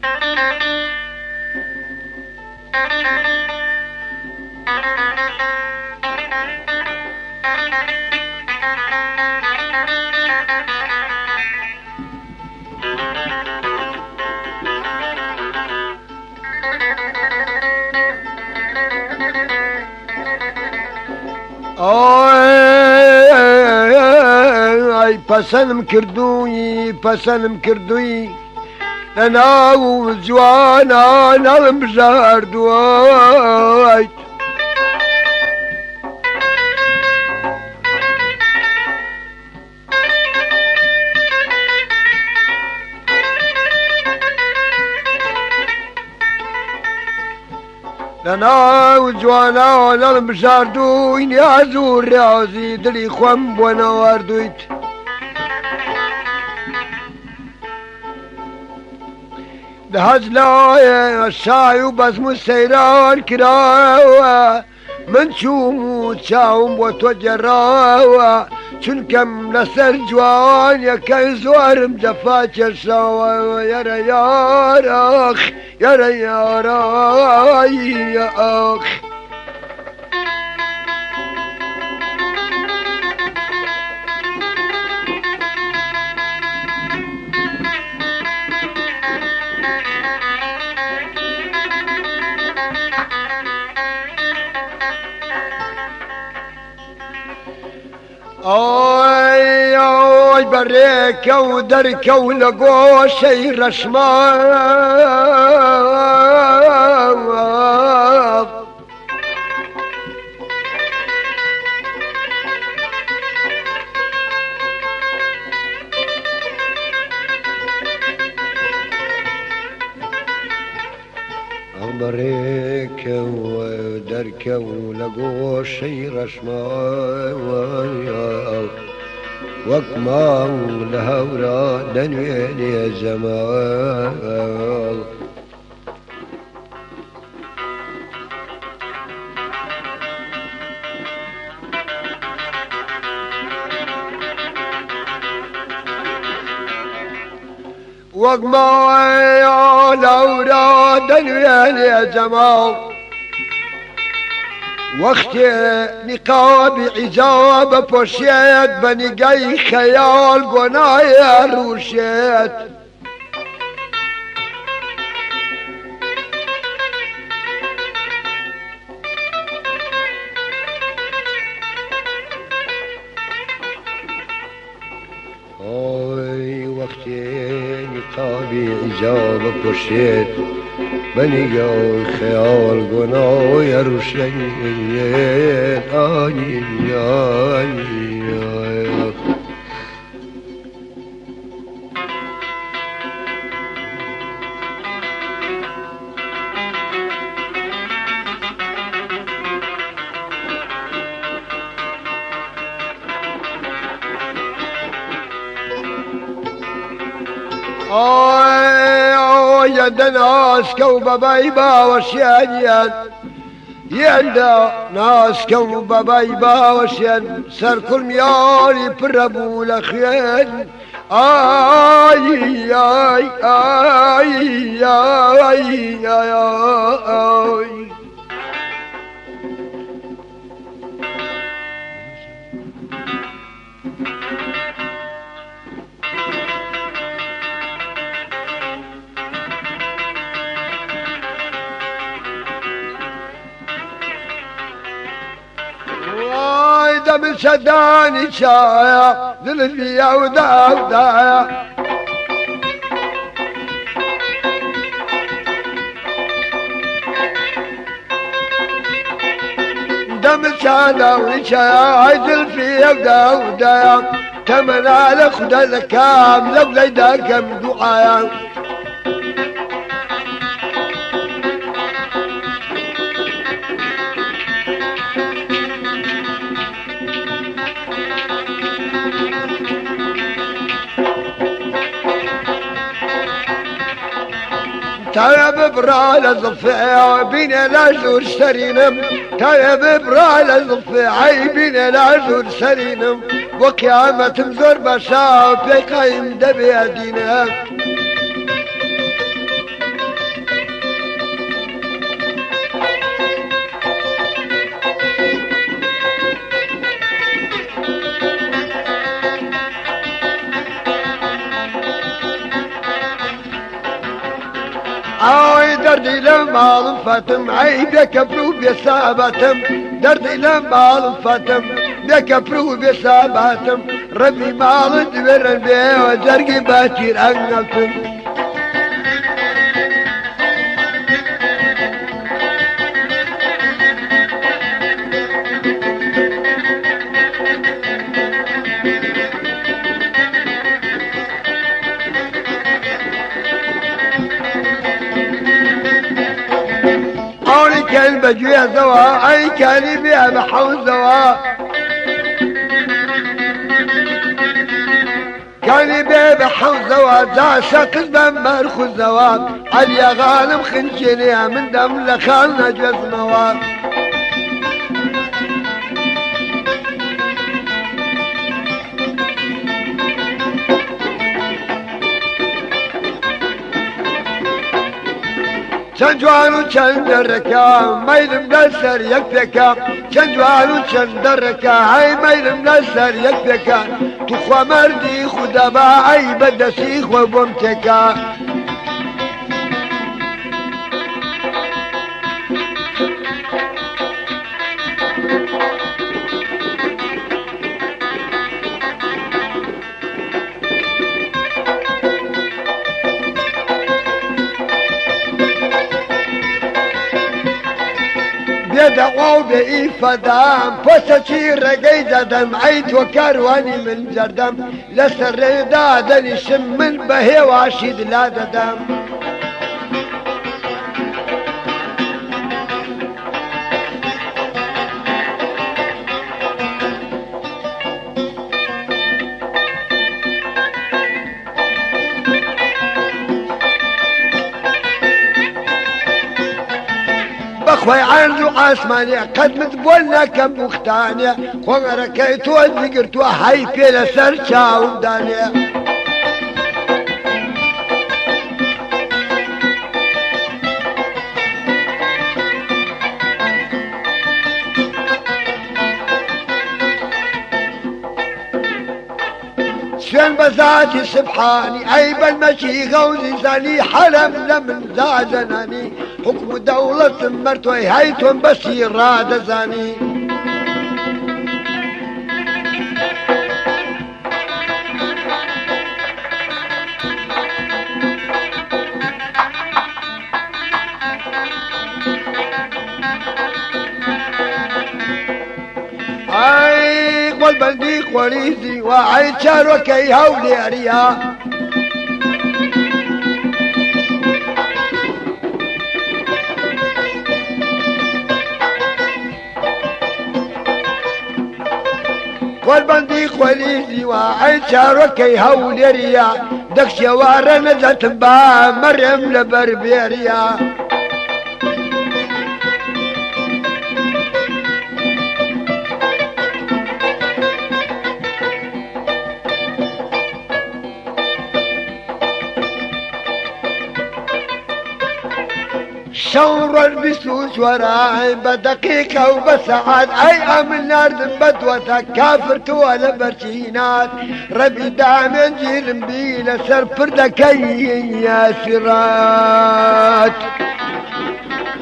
ئای پەسەندم کردووی لە ناو جوانان هەڵم بژاردووە لەناو جوانان هەڵم بژاردووی نیاز و ڕازی دڵی خۆم بۆ نەواردوویت دەهەز لایە شای و بەزم و سەیران کراوە من چووم و چاوم بۆ تۆ گێڕاوە چونکەم لەسەر جوانیەکەی زۆرم جەفا کێشاوە یارە یارەخ یارە یارایی ئەخ ئای ئای بەڕێکە و دەرکە و لە گۆشەی ڕەشماڵ بەڕێکە و دەرکە و لە گۆشەی ڕەشماڵ وەک ماڵ لە هەورە دەنوێنێ جەماڵ وەک ماڵە لە هەورە دەنوێنێ جەماڵ وەختێ نیقابی عیجابە پۆشێت بە نیگەی خەیاڵ گۆنایە ڕووشێت ئۆی وەختێ نیقابی عیجابە پۆشێت بنيقى خيال قناو يرشين آني يا ناس كوبا بايبا وشيان يندا ناس كوبا بايبا وشيان سر كل مياري بربو لخيان آي آي آي آي آي دم شداني شايا ذلبي وداودايا دم شداني شايا ذلبي وداودايا تمنى على خدا الكام لو ليداكم دعايا تايب برال الضفاع بين العزور سرينم تايب برال الضفاع بين العزور سرينم وقيامة مزور بشاف في قايم دبي دينا اوي دردي لما فتم عيبك برو بسابتم دردي لما فتم بك برو بسابتم ربي مال دبر بي وزرقي باتير انقلتم كان بجوية زوا اي كان بيها بحوز زوا كان بيها بحوز زوا زا شاقز بمرخو زوا علي غالم خنجينيها من دم لخالنا جوز مواب چند جوان و چند درکا میلم لسر یک پکا چند جوان و چند درکا های میلم لسر یک پکا تو خوا مردی خدا با ای بدسی خوا بمتکا دعوا بإفدام فسكي رقي زدم عيت وكرواني من جردم لسر دادني شم من بهي واشيد لا ددم اخوي عرض وعاسمانية قد متبولنا كم مختانية خوغ ركيتو ذكرتو حي في لسرشا ودانية شين بزاتي سبحاني اي بالمشي غوزي زاني حرم لمن زازناني حكم دولة مرتوي هيتم بسير راد زاني اي قول بلدي قريزي وعي شاروكي هولي اريا والبندي قوليزي وعي شاروكي هولي ريا دك شوارا نزلت با مريم لبربيريا شور البسوس وراي بدقيقة وبساعات اي امن نار بدوتك كافرت ولا برشينات ربي دائما جيل بينا سر فردكي يا سرات